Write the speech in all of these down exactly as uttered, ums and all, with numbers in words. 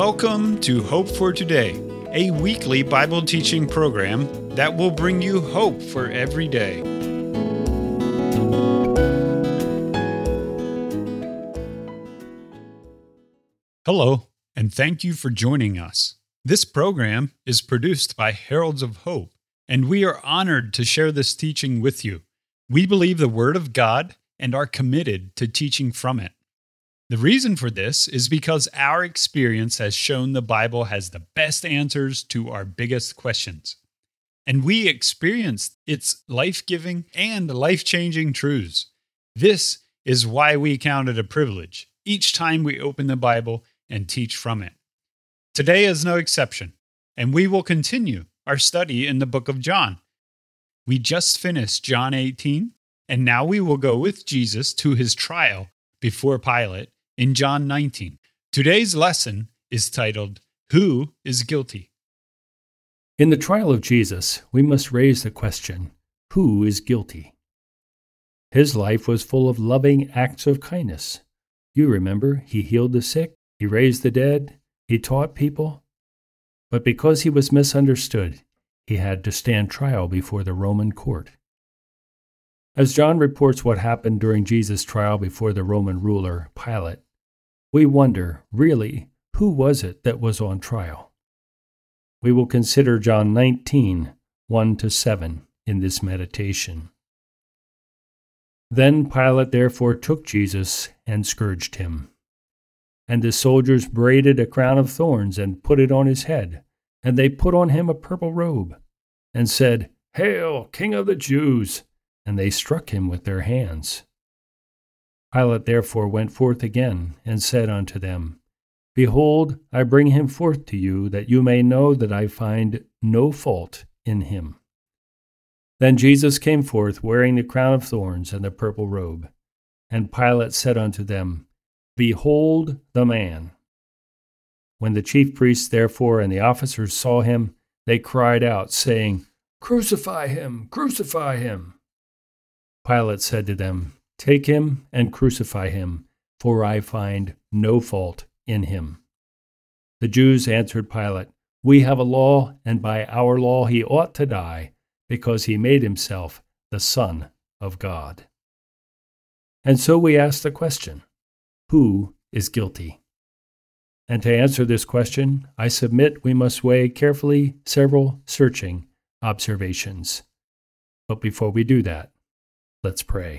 Welcome to Hope for Today, a weekly Bible teaching program that will bring you hope for every day. Hello, and thank you for joining us. This program is produced by Heralds of Hope, and we are honored to share this teaching with you. We believe the Word of God and are committed to teaching from it. The reason for this is because our experience has shown the Bible has the best answers to our biggest questions. And we experienced its life-giving and life-changing truths. This is why we count it a privilege each time we open the Bible and teach from it. Today is no exception, and we will continue our study in the book of John. We just finished John eighteen, and now we will go with Jesus to his trial before Pilate in John nineteen. Today's lesson is titled, Who is Guilty? In the trial of Jesus, we must raise the question, who is guilty? His life was full of loving acts of kindness. You remember, he healed the sick, he raised the dead, he taught people. But because he was misunderstood, he had to stand trial before the Roman court. As John reports what happened during Jesus' trial before the Roman ruler, Pilate, we wonder, really, who was it that was on trial? We will consider John nineteen, one to seven in this meditation. Then Pilate therefore took Jesus and scourged him. And the soldiers braided a crown of thorns and put it on his head, and they put on him a purple robe, and said, Hail, King of the Jews! And they struck him with their hands. Pilate therefore went forth again, and said unto them, Behold, I bring him forth to you, that you may know that I find no fault in him. Then Jesus came forth, wearing the crown of thorns and the purple robe. And Pilate said unto them, Behold the man. When the chief priests therefore and the officers saw him, they cried out, saying, Crucify him! Crucify him! Pilate said to them, Take him and crucify him, for I find no fault in him. The Jews answered Pilate, We have a law, and by our law he ought to die, because he made himself the Son of God. And so we ask the question, who is guilty? And to answer this question, I submit we must weigh carefully several searching observations. But before we do that, let's pray.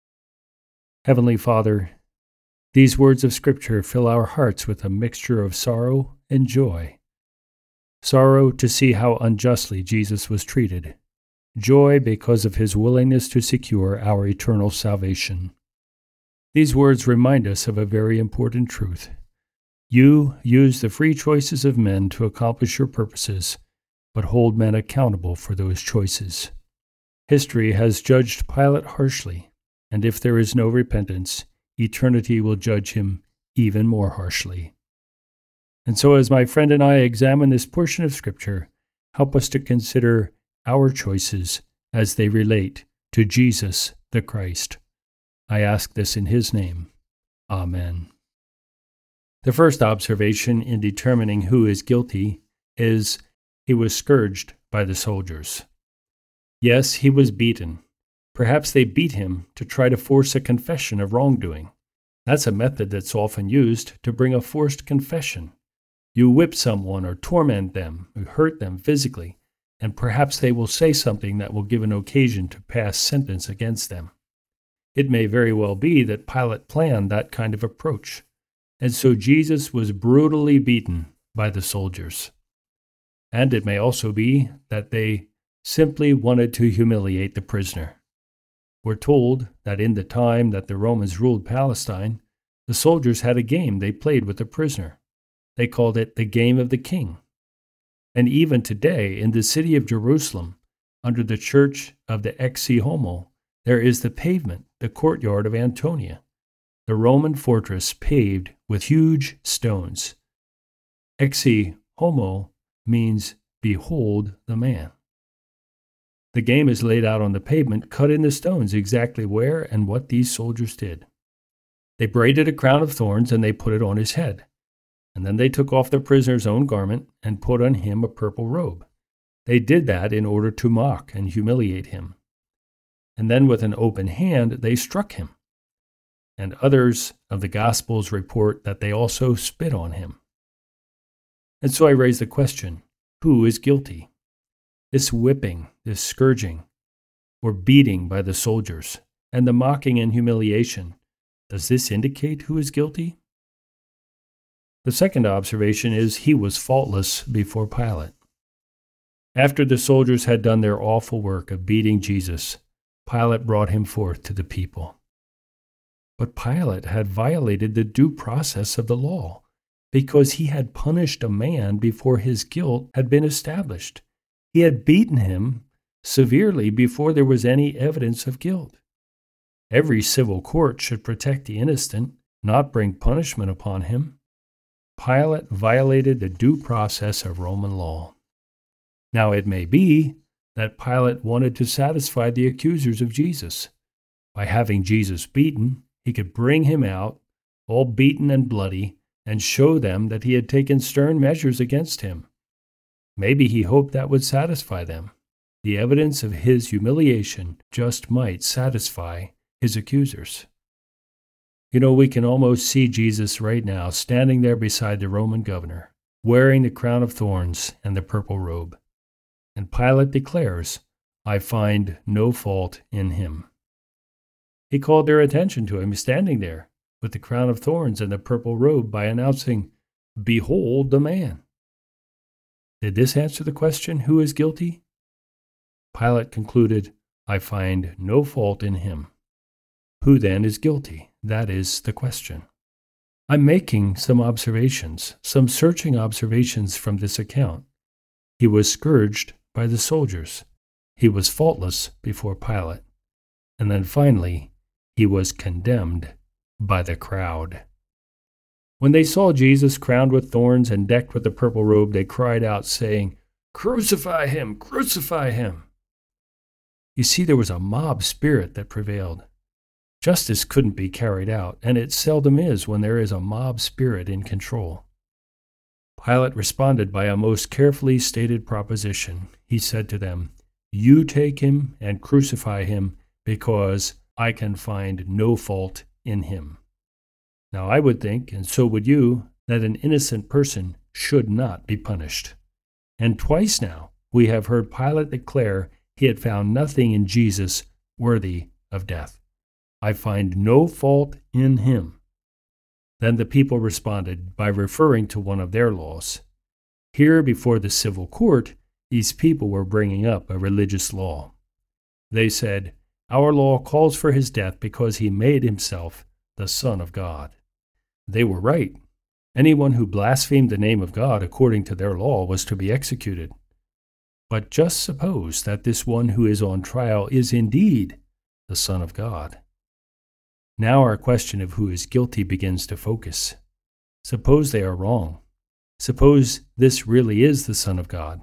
Heavenly Father, these words of Scripture fill our hearts with a mixture of sorrow and joy. Sorrow to see how unjustly Jesus was treated. Joy because of his willingness to secure our eternal salvation. These words remind us of a very important truth. You use the free choices of men to accomplish your purposes, but hold men accountable for those choices. History has judged Pilate harshly, and if there is no repentance, eternity will judge him even more harshly. And so as my friend and I examine this portion of Scripture, help us to consider our choices as they relate to Jesus the Christ. I ask this in his name. Amen. The first observation in determining who is guilty is he was scourged by the soldiers. Yes, he was beaten. Perhaps they beat him to try to force a confession of wrongdoing. That's a method that's often used to bring a forced confession. You whip someone or torment them, or hurt them physically, and perhaps they will say something that will give an occasion to pass sentence against them. It may very well be that Pilate planned that kind of approach, and so Jesus was brutally beaten by the soldiers. And it may also be that they simply wanted to humiliate the prisoner. We're told that in the time that the Romans ruled Palestine, the soldiers had a game they played with the prisoner. They called it the Game of the King. And even today, in the city of Jerusalem, under the church of the Ex Homo, there is the pavement, the courtyard of Antonia, the Roman fortress paved with huge stones. Ex Homo means, behold the man. The game is laid out on the pavement, cut in the stones exactly where and what these soldiers did. They braided a crown of thorns and they put it on his head. And then they took off the prisoner's own garment and put on him a purple robe. They did that in order to mock and humiliate him. And then with an open hand they struck him. And others of the Gospels report that they also spit on him. And so I raise the question, who is guilty? This whipping, this scourging, or beating by the soldiers, and the mocking and humiliation, does this indicate who is guilty? The second observation is he was faultless before Pilate. After the soldiers had done their awful work of beating Jesus, Pilate brought him forth to the people. But Pilate had violated the due process of the law, because he had punished a man before his guilt had been established. He had beaten him severely before there was any evidence of guilt. Every civil court should protect the innocent, not bring punishment upon him. Pilate violated the due process of Roman law. Now it may be that Pilate wanted to satisfy the accusers of Jesus. By having Jesus beaten, he could bring him out, all beaten and bloody, and show them that he had taken stern measures against him. Maybe he hoped that would satisfy them. The evidence of his humiliation just might satisfy his accusers. You know, we can almost see Jesus right now standing there beside the Roman governor, wearing the crown of thorns and the purple robe. And Pilate declares, I find no fault in him. He called their attention to him standing there with the crown of thorns and the purple robe by announcing, Behold the man. Did this answer the question, who is guilty? Pilate concluded, I find no fault in him. Who then is guilty? That is the question. I'm making some observations, some searching observations from this account. He was scourged by the soldiers. He was faultless before Pilate. And then finally, he was condemned by the crowd. When they saw Jesus crowned with thorns and decked with the purple robe, they cried out, saying, Crucify him! Crucify him! You see, there was a mob spirit that prevailed. Justice couldn't be carried out, and it seldom is when there is a mob spirit in control. Pilate responded by a most carefully stated proposition. He said to them, You take him and crucify him, because I can find no fault in him. Now I would think, and so would you, that an innocent person should not be punished. And twice now we have heard Pilate declare he had found nothing in Jesus worthy of death. I find no fault in him. Then the people responded by referring to one of their laws. Here before the civil court, these people were bringing up a religious law. They said, Our law calls for his death because he made himself the Son of God. They were right. Anyone who blasphemed the name of God according to their law was to be executed. But just suppose that this one who is on trial is indeed the Son of God. Now our question of who is guilty begins to focus. Suppose they are wrong. Suppose this really is the Son of God.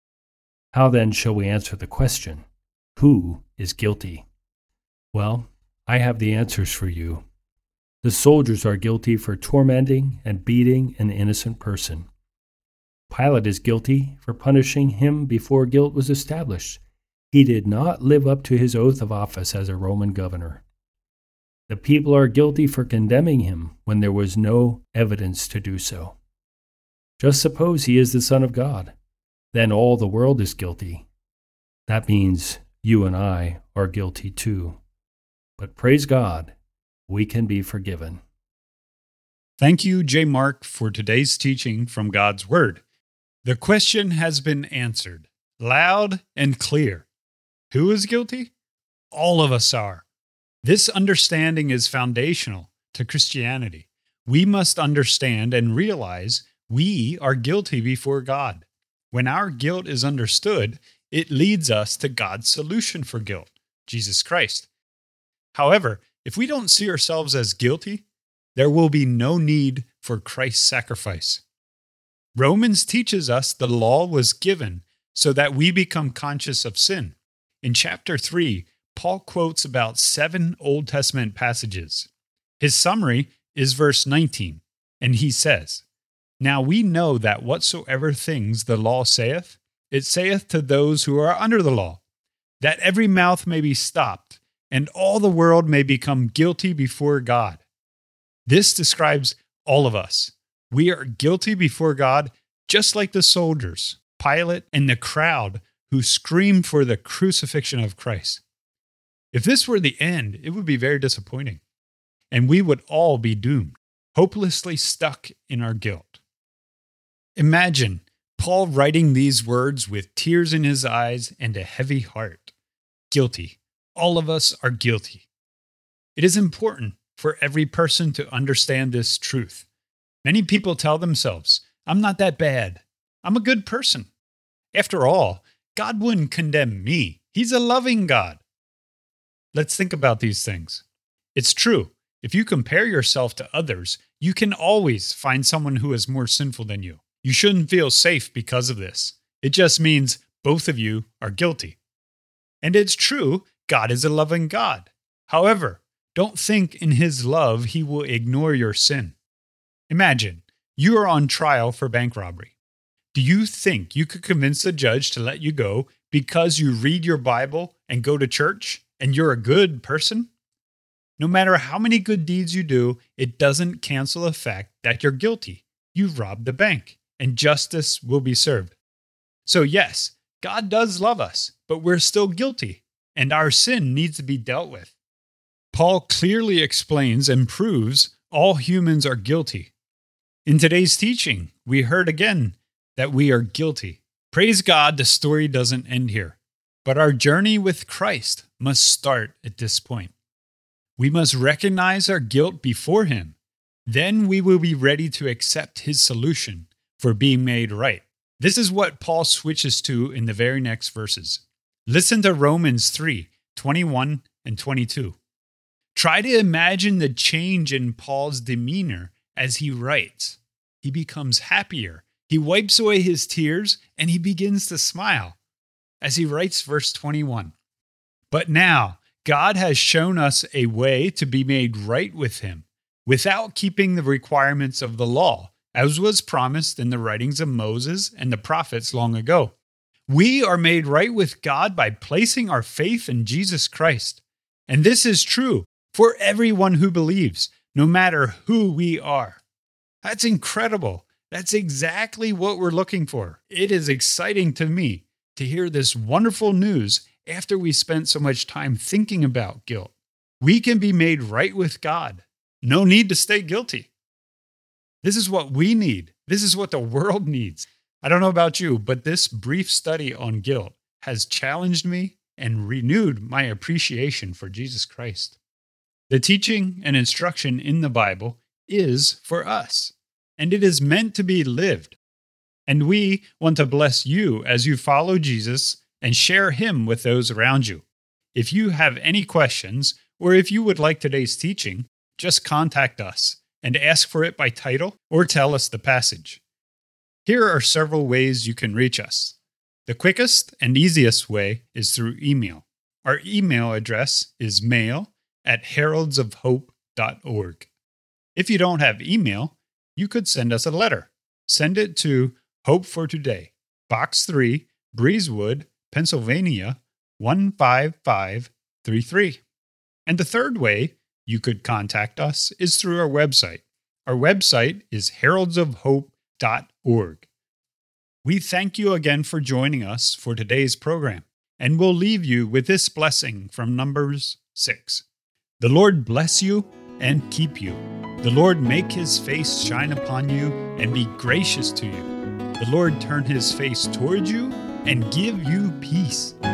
How then shall we answer the question, who is guilty? Well, I have the answers for you. The soldiers are guilty for tormenting and beating an innocent person. Pilate is guilty for punishing him before guilt was established. He did not live up to his oath of office as a Roman governor. The people are guilty for condemning him when there was no evidence to do so. Just suppose he is the Son of God. Then all the world is guilty. That means you and I are guilty too. But praise God, we can be forgiven. Thank you, J. Mark, for today's teaching from God's Word. The question has been answered, loud and clear. Who is guilty? All of us are. This understanding is foundational to Christianity. We must understand and realize we are guilty before God. When our guilt is understood, it leads us to God's solution for guilt, Jesus Christ. However, if we don't see ourselves as guilty, there will be no need for Christ's sacrifice. Romans teaches us the law was given so that we become conscious of sin. In chapter three, Paul quotes about seven Old Testament passages. His summary is verse nineteen, and he says, Now we know that whatsoever things the law saith, it saith to those who are under the law, that every mouth may be stopped, and all the world may become guilty before God. This describes all of us. We are guilty before God, just like the soldiers, Pilate, and the crowd who screamed for the crucifixion of Christ. If this were the end, it would be very disappointing, and we would all be doomed, hopelessly stuck in our guilt. Imagine Paul writing these words with tears in his eyes and a heavy heart. Guilty. All of us are guilty. It is important for every person to understand this truth. Many people tell themselves, I'm not that bad. I'm a good person. After all, God wouldn't condemn me. He's a loving God. Let's think about these things. It's true. If you compare yourself to others, you can always find someone who is more sinful than you. You shouldn't feel safe because of this. It just means both of you are guilty. And it's true, God is a loving God. However, don't think in His love He will ignore your sin. Imagine, you are on trial for bank robbery. Do you think you could convince the judge to let you go because you read your Bible and go to church and you're a good person? No matter how many good deeds you do, it doesn't cancel the fact that you're guilty. You robbed the bank, and justice will be served. So yes, God does love us, but we're still guilty, and our sin needs to be dealt with. Paul clearly explains and proves all humans are guilty. In today's teaching, we heard again that we are guilty. Praise God, the story doesn't end here, but our journey with Christ must start at this point. We must recognize our guilt before Him. Then we will be ready to accept His solution for being made right. This is what Paul switches to in the very next verses. Listen to Romans three, twenty-one and twenty-two. Try to imagine the change in Paul's demeanor as he writes. He becomes happier. He wipes away his tears and he begins to smile. As he writes verse twenty-one, but now God has shown us a way to be made right with Him, without keeping the requirements of the law, as was promised in the writings of Moses and the prophets long ago. We are made right with God by placing our faith in Jesus Christ. And this is true for everyone who believes, no matter who we are. That's incredible. That's exactly what we're looking for. It is exciting to me to hear this wonderful news after we spent so much time thinking about guilt. We can be made right with God. No need to stay guilty. This is what we need. This is what the world needs. I don't know about you, but this brief study on guilt has challenged me and renewed my appreciation for Jesus Christ. The teaching and instruction in the Bible is for us, and it is meant to be lived. And we want to bless you as you follow Jesus and share Him with those around you. If you have any questions, or if you would like today's teaching, just contact us and ask for it by title or tell us the passage. Here are several ways you can reach us. The quickest and easiest way is through email. Our email address is mail at heralds of hope dot org. If you don't have email, you could send us a letter. Send it to Hope for Today, Box three, Breezewood, Pennsylvania, one five five three three. And the third way you could contact us is through our website. Our website is heralds of hope dot org. We thank you again for joining us for today's program, and we'll leave you with this blessing from Numbers six. The Lord bless you and keep you. The Lord make His face shine upon you and be gracious to you. The Lord turn His face toward you and give you peace.